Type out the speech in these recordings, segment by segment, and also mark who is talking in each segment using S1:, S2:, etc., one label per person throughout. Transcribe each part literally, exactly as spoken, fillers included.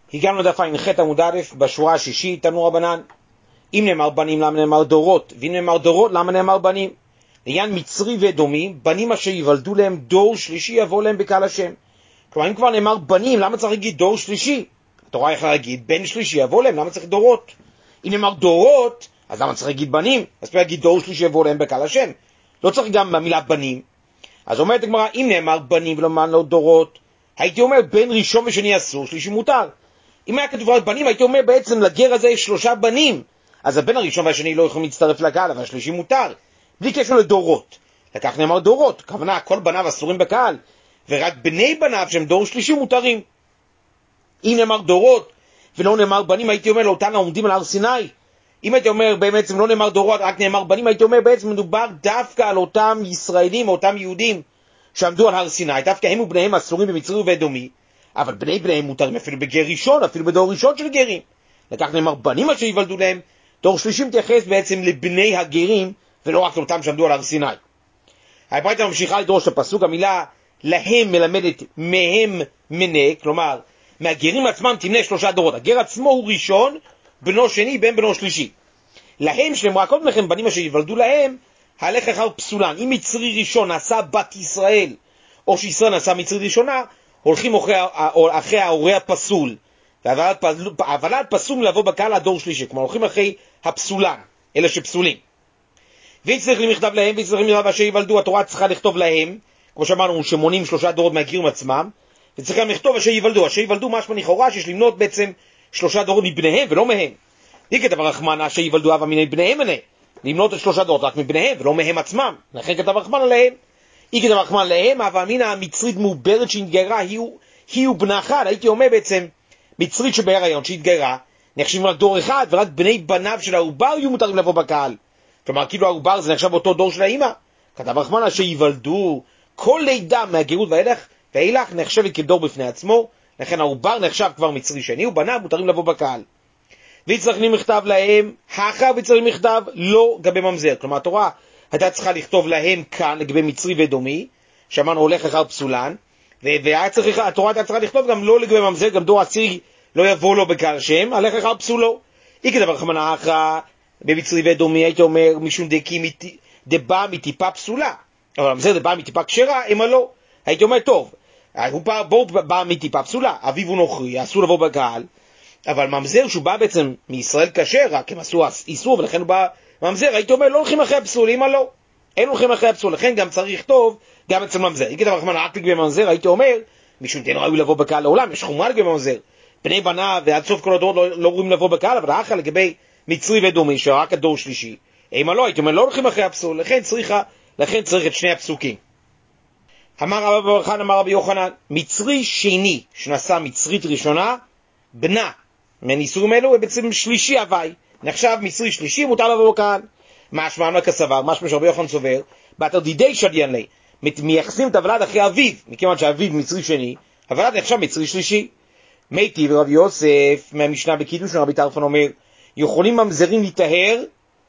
S1: הגענו לדף ע"ח עמוד א' בשורה השישית, תנו רבנן. אם נאמר בנים, למה נאמר דורות? ואם נאמר דורות, למה נאמר בנים? לעניין מצרי ואדומי, בנים אשר יוולדו להם דור שלישי יבוא להם בקהל השם. כלומר, אם כבר נאמר בנים, למה צריך להגיד דור שלישי? התורה יכולה להגיד בן שלישי יבוא להם, למה צריך דורות? אם נאמר דורות, אז למה צריך להגיד בנים? אז צריך להגיד דור שלישי יבוא להם בקהל השם. לא צריך גם במילה בנים. אז אומרת הגמרא, אם נאמר בנים ולא לא דורות, הייתי אומר בן ראשון ושני אסור, שלישי מותר. אם היה כתוב על בנים, הייתי אומר בעצם לגר הזה יש שלושה בנים. אז הבן הראשון והשני לא יכולים להצטרף לקהל, אבל השלישי מותר. בלי קשר לדורות. לכך נאמר דורות. כוונה, כל בניו אסורים בקהל, ורק בני בניו שהם דור שלישי מותרים. אם נאמר דורות ולא נאמר בנים, הייתי אומר לאותן העומדים על הר סיני. אם הייתי אומר בעצם לא נאמר דורות, רק נאמר בנים, הייתי אומר בעצם מדובר דווקא על אותם ישראלים, אותם יהודים שעמדו על הר סיני. דווקא הם ובניהם אסורים במצרי ובאדומי, אבל בני בניהם מותרים אפילו בגר ראשון, אפילו בדור ראשון של גרים. לכך נאמר בנים אשר יוולדו להם. דור שלישי מתייחס בעצם לבני הגרים, ולא רק לאותם שעמדו על הר סיני. הברייתא ממשיכה לדרוש את הפסוק, המילה להם מלמדת מהם מנה, כלומר, מהגרים עצמם תמנה שלושה דורות. הגר עצמו הוא ראשון, בנו שני, בן בנו שלישי. להם שנאמרה קודם לכם, בנים אשר יוולדו להם, הלך אחר פסולן. אם מצרי ראשון נעשה בת ישראל, או שישראל נעשה מצרי ראשונה, הולכים אחרי, אחרי ההורה הפסול. והוולד פסול לבוא בקהל הדור שלישי, כלומר הולכים אחרי הפסולן, אלה שפסולים. ויצטרך למכתב להם, ויצטרך למכתב אשר יוולדו, התורה צריכה לכתוב להם, כמו שאמרנו, שמונים שלושה דורות מהגרים עצמם, וצריכה לכתוב אשר יוולדו, אשר יוולדו משמע לכאורה שיש למנות בעצם שלושה דורות מבניהם ולא מהם. היא כתב הרחמן אשר יוולדו אבא מיני בניהם מנה, למנות את שלושה דורות רק מבניהם ולא מהם עצמם, לכן כתב הרחמן עליהם. היא כתב הרחמן להם, אבא מינה המצרית מעוברת שהתגיירה, היא ובנה אחד, הייתי אומר בעצם, מצרית שבהיריון שהתגיירה, נחשבים רק דור אחד, ורק בני בניו של העובר יהיו מותרים לבוא בקהל. כלומר, כאילו העובר זה נחשב באותו דור של האמא. כתב הרחמן אשר יוולדו, כל לידה מהגרות ואילך, ואילך נחשבת כדור בפני עצמו, לכן העובר נחשב כבר מצרי שני, ובניו מותרים לבוא בקהל. ויצטרך מכתב להם, האחר ויצטרך מכתב לא גבי ממזר. כלומר, התורה הייתה צריכה לכתוב להם כאן, לגבי מצרי ואדומי, שאמרנו הולך אחר פסולן, והתורה הייתה צריכה לכתוב גם לא לגבי ממזר, גם דור עשירי לא יבוא לו בקהל השם, הלך אחר פסולו. היא כדבר רחמן האחר, במצרי ואדומי, הייתי אומר, משום דקי דבא מטיפה פסולה. אבל ממזר דבא מטיפה כשרה, אמה לא. הייתי אומר, טוב, הוא בא מטיפה פסולה, אביו הוא נוכרי, אסור לבוא בקהל, אבל ממזר שהוא בא בעצם מישראל כשר, רק הם עשו איסור, ולכן הוא בא ממזר, הייתי אומר, לא הולכים אחרי הפסול, אמה לא. אין הולכים אחרי הפסול, לכן גם צריך טוב, גם אצל ממזר. היא כתב רחמן רק לגבי ממזר, הייתי אומר, משום תן ראוי לבוא בקהל לעולם, יש חומה לגבי ממזר. בני בניו ועד סוף כל הדורות לא, לא רואים לבוא בקהל, אבל האחר לגבי מצרי ודומי, שרק הדור שלישי, אמה לא, הייתי אומר, לא הולכים אחרי הפסול, לכן צריך, לכן צריך את שני הפסוקים. אמר רבי ברחן, אמר רבי יוחנן, מצרי שני, שנשא מצרית ראשונה, בנה, מניסורים אלו, ובעצם שלישי הווי, נחשב מצרי שלישי, מותר לבוא בקהל. משמע אמר כסבר, משמע שרבי יוחנן סובר, בתר דידי שדיין לי, מייחסים את הוולד אחרי אביו, מכיוון שאביו מצרי שני, הוולד נחשב מצרי שלישי. מייתי ורבי יוסף, מהמשנה בקידוש, רבי טרפון אומר, יכולים ממזרים להיטהר,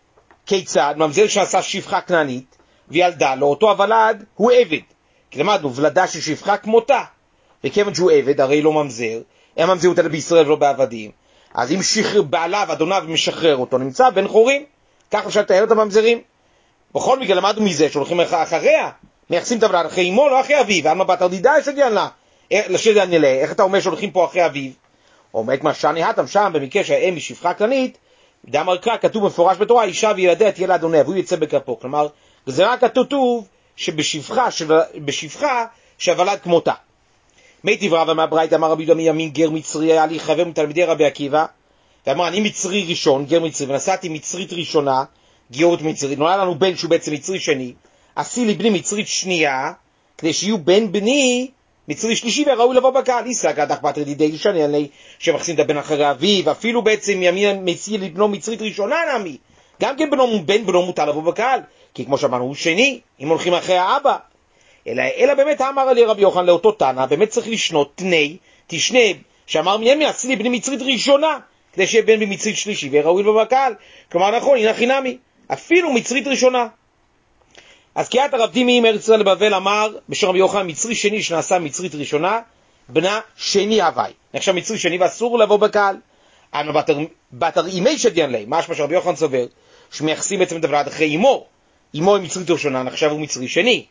S1: כיצד? ממזר שעשה שפחה כנענית, וילדה לו, אותו הוולד הוא עבד. כי למדנו, ולדה של שפחה כמותה, וכיוון שהוא עבד, הרי לא ממזר, אין ממזרות אלא בישראל ולא בעבדים, אז אם שחרר בעליו, אדוניו משחרר אותו, נמצא בין חורים, כך אפשר לתאר את הממזרים. בכל מקרה למדנו מזה שהולכים אחריה, מייחסים את הוולד אחרי אמו, לא אחרי אביו, ואלמה בתר דידי שדיין לה, לשדיין לה, איך אתה אומר שהולכים פה אחרי אביו? אומרת מה שאני התם שם, במקרה שהאם היא שפחה כנענית, דאמר קרא, כתוב במפורש בתורה, אישה וילדיה תהיה לאדוניה, והוא יצא בכפו. כלומר, זה רק כתוב שבשפחה, בשפחה שהוולד כמותה. מי תברא ומהברייתא, אמר רבי יהודה מימין גר מצרי, היה לי חבר מתלמידי רבי עקיבא, ואמר, אני מצרי ראשון, גר מצרי, ונסעתי מצרית ראשונה, גיורת מצרית, נולד לנו בן שהוא בעצם מצרי שני, עשי לי בני מצרית שנייה, כדי שיהיו בן בני מצרי שלישי וראוי לבוא בקהל. איסא גדך בתר דידי שני, עלי שמחסים את הבן אחרי אביו, ואפילו בעצם ימין מציע לבנו מצרית ראשונה נעמי, גם כן בנו, בן בנו מותר לבוא בקהל, כי כמו שאמרנו הוא שני, אם הולכים אחרי האבא. אלא, אלא באמת אמר עלי רבי יוחנן לאותו תנא, באמת צריך לשנות תני, תשנה, שאמר מימי עשי לי בני מצרית ראשונה, כדי שיהיה בן במצרית שלישי וראוי לבוא בקהל. כלומר נכון, הנה חינמי, אפילו מצרית ראשונה. אז קיאת הרב דימי מארץ ישראל לבבל אמר בשם רבי יוחנן, מצרי שני שנעשה מצרית ראשונה, בנה שני הווי. נחשב מצרי שני ואסור לבוא בקהל. אנו בתר אימי שדיין לי, משמע שרבי יוחנן סובר, שמייחסים בעצם את הוולד אחרי אימו. אימו היא מצרית ראשונה, נחשב הוא מצרי שני.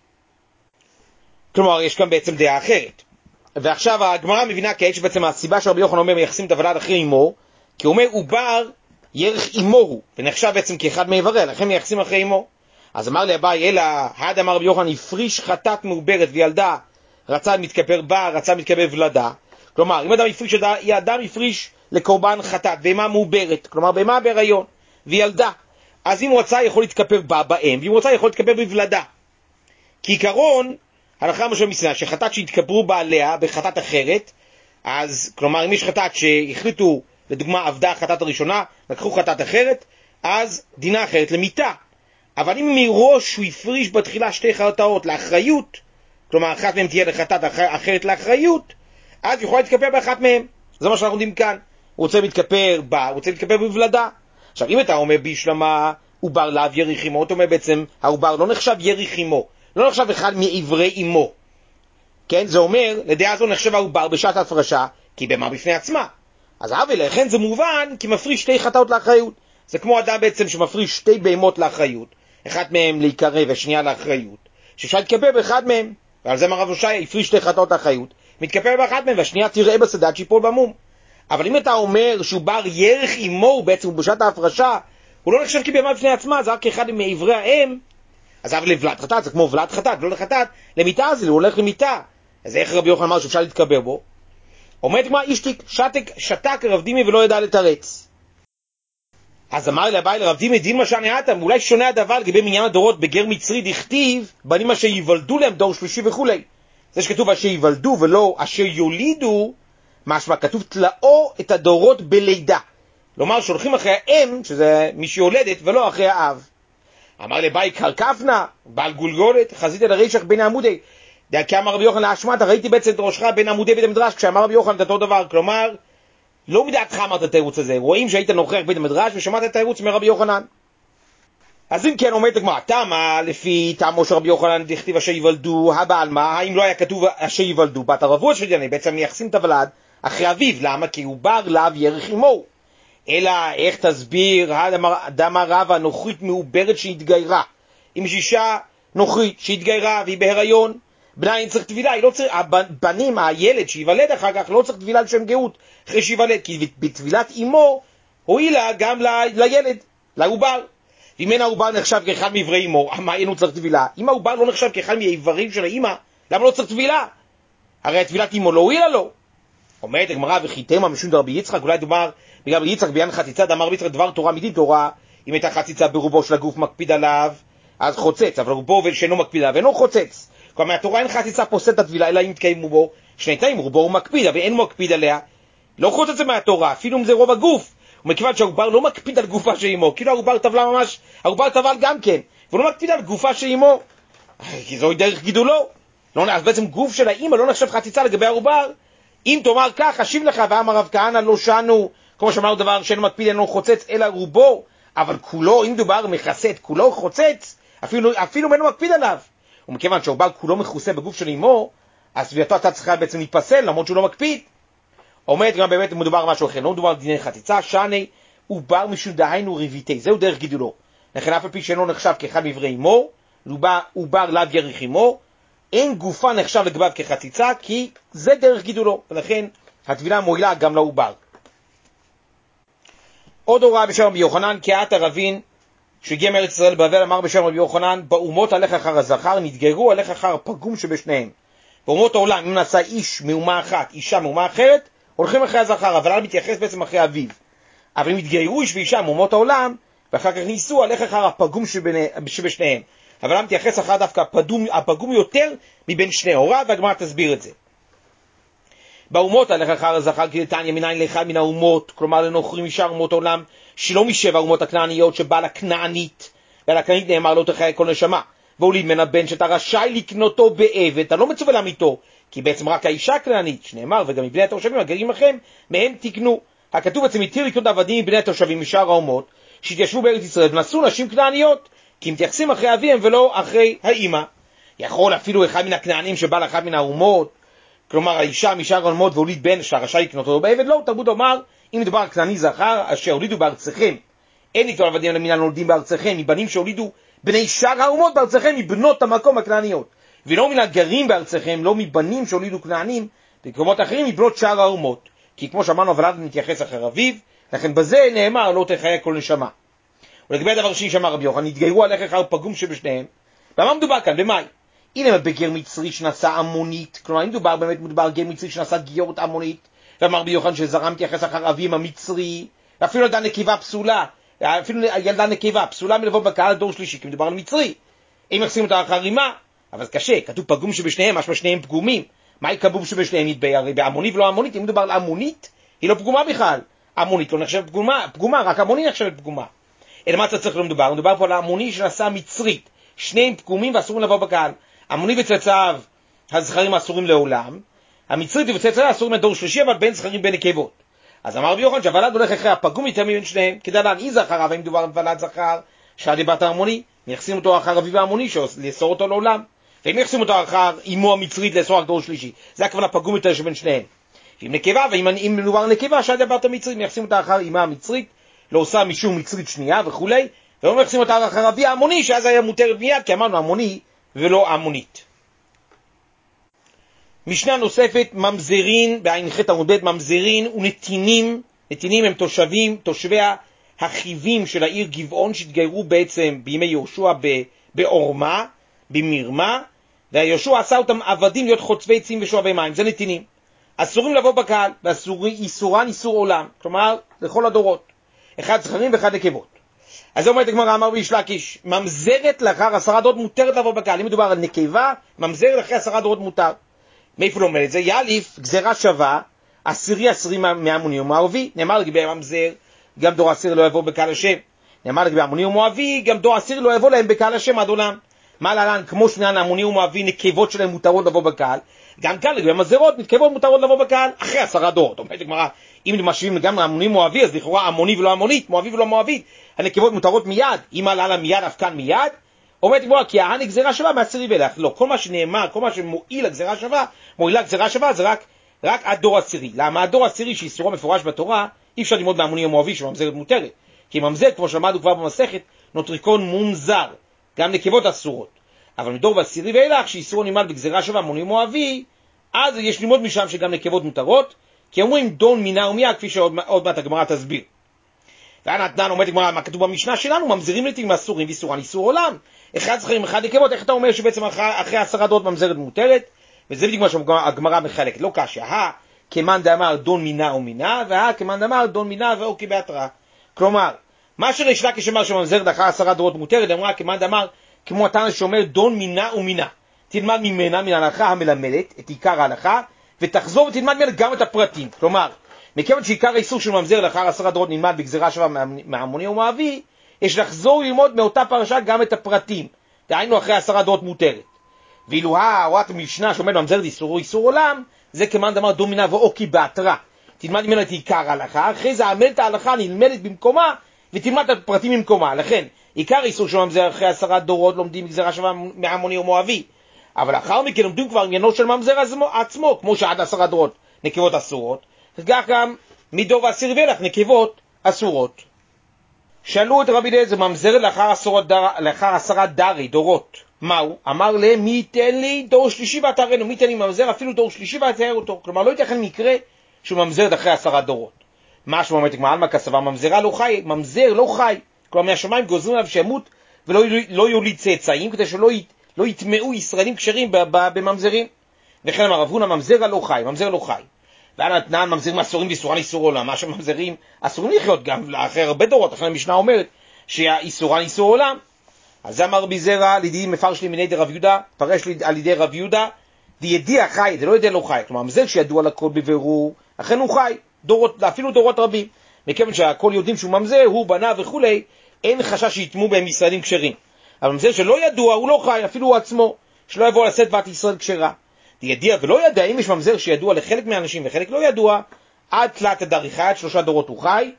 S1: כלומר, יש כאן בעצם דעה אחרת. ועכשיו הגמרא מבינה כעת שבעצם הסיבה שרבי יוחנן אומר מייחסים את הוולד אחרי אימו, כי הוא אומר עובר ירך אימו הוא, ונחשב בעצם כאחד מאיבריה, לכן מייחסים אחרי אימו. אז אמר לי אביי, אלא, had אמר רבי יוחנן, הפריש חטאת מעוברת וילדה, רצה מתכפר בה, רצה מתכפר ולדה. כלומר, אם אדם הפריש, אדם הפריש לקורבן חטאת, בהמה מעוברת, כלומר בהמה בהיריון, וילדה. אז אם הוא רצה יכול להתכפר בה באם, ואם הוא רצה יכול להתכפר בוולדה. כי עיקרון, הלכה משה מסיני, שחטאת שהתכפרו בה עליה בחטאת אחרת, אז, כלומר, אם יש חטאת שהחליטו, לדוגמה, עבדה החטאת הראשונה, לקחו חטאת אחרת, אז דינה אחרת למיתה. אבל אם מראש הוא הפריש בתחילה שתי חטאות לאחריות, כלומר, אחת מהם תהיה לחטאת אחרת לאחריות, אז יכול להתכפר באחת מהם. זה מה שאנחנו יודעים כאן. הוא רוצה להתכפר בה, הוא רוצה להתכפר בוולדה. עכשיו, אם אתה אומר בישלמה, עובר לאו יריך אמו, אתה אומר בעצם, העובר לא נחשב יריך אמו, לא נחשב אחד מעברי אמו. כן, זה אומר, לדעה זו נחשב העובר בשעת ההפרשה, כי בהמה בפני עצמה. אז אבל לכן זה מובן, כי מפריש שתי חטאות לאחריות. זה כמו אדם בעצם שמפריש שתי בהמות לאחריות, אחת מהם להיקרא ושנייה לאחריות, שאפשר להתכפר באחד מהם, ועל זה מרב הושעיה הפריש שתי חטאות לאחריות, מתכפר באחד מהם, והשנייה תראה בשדה עד שיפול במום. אבל אם אתה אומר שהוא בר ירך אמו, בעצם בשעת ההפרשה, הוא לא נחשב כבהמה בפני עצמה, זה רק אחד מעברי האם, אז אבל לבלת חטאת, זה כמו ולד חטאת, ולא לחטאת, למיטה הזה, הוא הולך למיטה. אז איך רבי יוחנן אמר שאפשר להתכפר בו? אומרת כמו אישתיק, שתק, שתק רב דימי ולא ידע לתרץ. אז אמר לי אביי לרב דימי, דין מה שענייתם, אולי שונה הדבר לגבי מניין הדורות בגר מצרי דכתיב, בנים אשר ייוולדו להם דור שלישי וכולי. זה שכתוב אשר ייוולדו ולא אשר יולידו, משמע כתוב תלאו את הדורות בלידה. כלומר שהולכים אחרי האם, שזה מי שיולדת, ולא אחרי האב. אמר לי אביי קרקפנה, בעל גולגולת, חזית אל הרישך בין העמודי. כי אמר רבי יוחנן להשמעת, ראיתי בעצם את ראשך בין עמודי בית המדרש, כשאמר רבי יוחנן את אותו דבר, כלומר, לא מדעתך אמרת את התירוץ הזה, רואים שהיית נוכח בית המדרש ושמעת את התירוץ מרבי יוחנן. אז אם כן אומרת הגמרא, תמה לפי טעמו של רבי יוחנן דכתיב אשר ייוולדו, הבעל מה, האם לא היה כתוב אשר ייוולדו, בת הרבו של דיני, בעצם מייחסים את הוולד אחרי אביו, למה? כי הוא בר לאו ירך אמו. אלא איך תסביר, דמה רבה נוכרית מעוברת שהתגיירה, עם שישה נוכרית שהתגיירה והיא בהיריון, בנה אין צריך טבילה, היא לא צריך, הבנים, הילד שיוולד אחר כך לא צריך טבילה לשם גאות אחרי שיוולד, כי בטבילת אמו הועילה גם ל, לילד, לעובר. ואם אין העובר נחשב כאחד מעברי אמו, מה אין הוא צריך טבילה? אם העובר לא נחשב כאחד מעברים של האמא, למה לא צריך טבילה? הרי טבילת אמו לא הועילה לו. אומרת הגמרא וכי תמה משום דרבי יצחק, אולי דובר בגלל רבי יצחק בעניין חציצה, דאמר רבי יצחק דבר תורה מדין תורה, אם הייתה חציצה ברובו של הגוף מקפיד עליו, אז חוצץ, אבל רובו שאינו מקפיד עליו אינו חוצץ. כלומר, מהתורה אין חציצה פוסט הטבילה, אלא אם תקיימו בו שני תנאים, רובו הוא מקפיד, אבל אין מקפיד עליה, לא חוצץ זה מהתורה, אפילו אם זה רוב הגוף. ומכיוון שהעובר לא מקפיד על גופה של אמו, כאילו העובר טבלה ממש, העובר טבל גם כן, והוא לא מקפיד על גופה של אמו, כי זוהי דרך גידולו. לא, אז בעצם גוף של האמא לא נחשב חציצה לגבי העובר. אם תאמר כך, אשיב לך, ואמר רב כהנא לא שנו, כמו שאמרנו דבר שאין מקפיד אינו חוצץ, אלא רובו, אבל כולו, אם דובר מכסה את כולו חוצץ, אפילו, אפילו אינו מקפיד עליו. ומכיוון שהעובר כולו מכוסה בגוף של אמו, אז טבילתו הייתה צריכה בעצם להיפסל, למרות שהוא לא מקפיד. אומרת גם באמת מדובר משהו אחר, לא מדובר על דיני חציצה, שני עובר משום דהיינו ריביתי, זהו דרך גידולו. לכן אף על פי שאינו נחשב כאחד מעברי אמו, עובר לאו ירך אמו, אין גופה נחשב לגביו כחציצה, כי זה דרך גידולו, ולכן הטבילה מועילה גם לעובר. עוד הוראה בשם רבי יוחנן, כעת הרבין שהגיע מארץ ישראל בבל, אמר בשם רבי יוחנן, באומות הלך אחר הזכר, נתגרו הלך אחר הפגום שבשניהם. באומות העולם, אם נעשה איש מאומה אחת, אישה מאומה אחרת, הולכים אחרי הזכר, אבל אל מתייחס בעצם אחרי אביו. אבל אם התגיירו איש ואישה מאומות העולם, ואחר כך ניסו, הלך אחר הפגום שבני, שבשניהם. אבל אל מתייחס אחר דווקא הפגום, הפגום יותר מבין שני הוריו, והגמרא תסביר את זה. באומות הלך אחר הזכר, כי נתניה מניין לאחד מן האומות, כלומר לנוכרים משאר אומות העולם, שלא משבע האומות הכנעניות, שבא לכנענית, ולכנענית נאמר לא תחיה כל נשמה, והוליד מן הבן שאתה רשאי לקנותו בעבד, אתה לא מצווה להמיתו, כי בעצם רק האישה כנענית, שנאמר, וגם מבני התושבים הגרים לכם, מהם תקנו. הכתוב בעצם התיר לקנות עבדים מבני התושבים משאר האומות, שהתיישבו בארץ ישראל ונשאו נשים כנעניות, כי הם מתייחסים אחרי אביהם ולא אחרי האמא. יכול אפילו אחד מן הכנענים שבא לאחד מן האומות, כלומר האישה משאר אלמות והוליד בן שהרשאי לקנות אותו בעבד, לא, תרבות אומר, אם מדובר כנעני זכר אשר הולידו בארצכם, אין לקטול עבדים למינם נולדים בארצכם, מבנים שהולידו בני שאר האומות בארצכם, מבנות המקום הכנעניות, ולא מן הגרים בארצכם, לא מבנים שהולידו כנענים במקומות אחרים, מבנות שאר האומות, כי כמו שאמרנו, אבל אדם מתייחס אחר אביו, לכן בזה נאמר לא תחיה כל נשמה. ולגבי הדבר השני שאמר רבי יוחנן, נתגיירו עליך אחר פגום שבשניהם. במה מדובר כאן? במאי? הנה בגר מצרי שנשא המונית, כלומר אם מדובר באמת מדובר גר מצרי שנשא גיורת המונית, ואמר רבי יוחנן שזרע מתייחס אחר אביו המצרי, ואפילו ילדה נקבה פסולה, אפילו ילדה נקבה פסולה מלבוא בקהל דור שלישי, כי מדובר על מצרי. אם יחסים אותה אחר אימה, אבל קשה, כתוב פגום שבשניהם, משמע שניהם פגומים. מהי פגום שבשניהם? הרי בהמוני ולא המונית, אם מדובר על המונית, היא לא פגומה בכלל. המונית לא נחשבת פגומה, פגומה, רק המוני נחשבת פגומה. אלא מה צריך לא מדובר? מדובר פה על המוני שנשא מצרית, שניהם פגומים ואסורים לבוא בקהל. המוני וצאצאיו הזכרים אסורים לעולם, המצרית וצאצאיו אסורים לדור שלישי, אבל בין זכרים בין נקבות. אז אמר רבי יוחנן שהוולד הולך אחרי הפגום יותר מבין שניהם, כדי להנעיז אחריו, אם מדובר על ולד זכר שעד דיברת המוני, מייחסים אותו אחר אביו המוני, לאסור אותו לעולם. ואם יחסים אותו אחר אמו המצרית לאסור רק דור שלישי, זה הכוונה פגום יותר שבין שניהם. ואם נקבה, ואם מדובר נקבה שעד דיברת המצרית, מייחסים אותה אחר אמה המצרית, לא עושה משום מצרית שנייה וכולי, ולא מייחסים אותה אחר אביה המוני, שאז היה מותרת מיד, כי אמרנו המוני ולא המונית. משנה נוספת, ממזרין, בעין ח' עמוד ב', ממזרין ונתינים, נתינים הם תושבים, תושבי החיבים של העיר גבעון, שהתגיירו בעצם בימי יהושע בעורמה, במרמה, ויהושע עשה אותם עבדים להיות חוצבי עצים ושואבי מים, זה נתינים. אסורים לבוא בקהל, ואיסורן איסור עולם, כלומר לכל הדורות, אחד זכרים ואחד נקבות. אז זה אומרת הגמרא, אמר ביש לקיש, ממזרת לאחר עשרה דורות מותרת לבוא בקהל. אם מדובר על נקבה, ממזרת לאחר עשרה דורות מותר. מאיפה לא אומר את זה? יאליף גזרה שווה, עשירי עשירי מהמוני ומואבי, נאמר לגבי ממזר, גם דור עשיר לא יבוא בקהל השם. נאמר לגבי המוני ומואבי, גם דור עשיר לא יבוא להם בקהל השם עד עולם. מה להלן, כמו שנען המוני ומואבי, נקבות שלהם מותרות לבוא בקהל, גם כאן לגבי ממזרות, נקבות מותרות לבוא בקהל אחרי עשרה דורות. אומרת הגמרא, אם משווים גם המוני ומואבי, אז לכאורה המוני ולא המונית, מואבי ולא מואבית, הנקבות מותרות מיד. אם עלה מיד, אף כאן מיד. אומרת הגמרא, כי ההנה גזירה שווה מעשירי ואילך. לא, כל מה שנאמר, כל מה שמועיל הגזירה שווה, מועילה גזירה שווה, זה רק, רק עד דור עשירי. למה? הדור עשירי שאיסורו מפורש בתורה, אי אפשר ללמוד מהמוני ומואבי שממזרת מותרת. כי ממזר, כמו שלמדנו כבר במסכת, נוטריקון מומזר, גם נקבות אסורות. אבל מדור ועשירי ואילך, שאיסורו נלמד בגזירה שווה, מוני ומואבי, אז יש ללמוד משם שגם נקבות מותרות, כי אומרים דון מינה ומיה, כפי שעוד מעט הגמרא תסביר. ואנה תנן, אומרת הגמרא, מה כתוב במשנה שלנו? ממזרים נתינים אסורים ואיסורן איסור עולם. אחד זכרים, אחד נקבות, איך אתה אומר שבעצם אחרי, אחרי עשרה דורות ממזרת מותרת? וזה בדיוק מה שהגמרא מחלקת, לא קשה. הא כמאן דאמר דון מינה ומינה, והא כמאן דאמר דון מינה ואוקי בהתראה. כלומר, מה שריש לקיש אמר שממזרת אחרי עשרה דורות מותרת, אמרה כמאן דאמר כמו התנא שאומר דון מינה ומינה. תלמד ממנה, מן ההלכה המלמדת, את עיקר ההלכה, ותחזור ותלמד ממנה גם את הפרטים. כלומר, מכיוון שעיקר האיסור של ממזר לאחר עשרה דורות נלמד בגזירה שווה מהמוני ומואבי, יש לחזור ללמוד מאותה פרשה גם את הפרטים. דהיינו אחרי עשרה דורות מותרת. ואילו הוראת המשנה שאומרת ממזרת איסור איסור עולם, זה כמאן דאמר דון מינה ואוקי בהתראה. תלמד ממנה את עיקר ההלכה, אחרי זה עמלת ההלכה נלמדת במקומה, ותלמד את הפרטים במקומה. לכן, עיקר איסור של ממזר אחרי עשרה דורות לומדים בגזירה שווה מהמוני ומואבי. אבל לאחר מכן לומדים כבר עניינו של ממזר עצמו, כמו שעד עשרה דורות נקבות אסורות, וכך גם מדור ועשיר ואילך נקבות אסורות. שאלו את רבי אליעזר, ממזרת לאחר, דר... לאחר עשרה דרי, דורות, מהו? אמר להם, מי ייתן לי דור שלישי ועטרנו, מי ייתן לי ממזר אפילו דור שלישי ועטר אותו. כלומר, לא ייתכן מקרה שהוא ממזרת אחרי עשרה דורות. מה שאומרת הגמרא, עלמא כסבר, ממזרה לא חי, ממזר לא חי. כלומר, מהשמיים גוזרים עליו שימות ולא לא יוליד צאצאים, כדי שלא ית... לא יטמעו ישראלים כשרים בממזרים. וכן אמר רב הונא, ממזר לא חי, ממזר לא חי. ואנה תנן, ממזרים אסורים ואיסורן איסור עולם. מה שממזרים אסורים לחיות גם אחרי הרבה דורות, אחרי המשנה אומרת שהאיסורן איסור עולם. אז אמר רבי זרע, לידי מפרש לי מיני דרב יהודה, פרש לי על ידי רב יהודה, דידיע חי, זה לא ידע לא חי. כלומר, ממזר שידוע לכל בבירור, אכן הוא חי, דורות, אפילו דורות רבים. מכיוון שהכל יודעים שהוא ממזר, הוא בנה וכולי, אין חשש שיתמו בהם ישראלים כשרים. אבל ממזר שלא ידוע, הוא לא חי, אפילו הוא עצמו, שלא יבוא לשאת בת ישראל כשרה. ידיע ולא ידע, אם יש ממזר שידוע לחלק מהאנשים וחלק לא ידוע, עד תלת הדריכה, עד שלושה דורות הוא חי,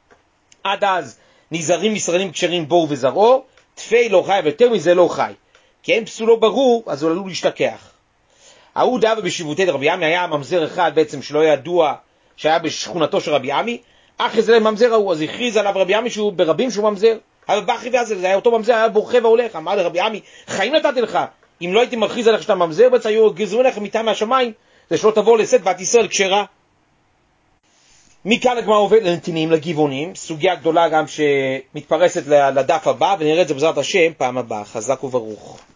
S1: עד אז נזהרים ישראלים כשרים בו וזרעו, תפי לא חי, ויותר מזה לא חי. כי אין פסולו ברור, אז הוא עלול להשתכח. ההוא דאבה בשיבותי רבי עמי, היה ממזר אחד בעצם שלא ידוע שהיה בשכונתו של רבי עמי, אחרי זה ממזר ההוא, אז הכריז עליו רבי עמי שהוא ברבים שהוא ממזר, אבל באחרי ואז זה היה אותו ממזר, היה בורחה והולך, אמר לרבי עמי, חיים נתתי לך, אם לא הייתי מכריז עליך שאתה ממזר, בעצם היו גזרו לך מיטה מהשמיים, זה שלא תבוא לשאת ואת ישראל כשרה. מכאן הגמרא עובד לנתינים, לגבעונים, סוגיה גדולה גם שמתפרסת לדף הבא, ונראה את זה בעזרת השם פעם הבאה. חזק וברוך.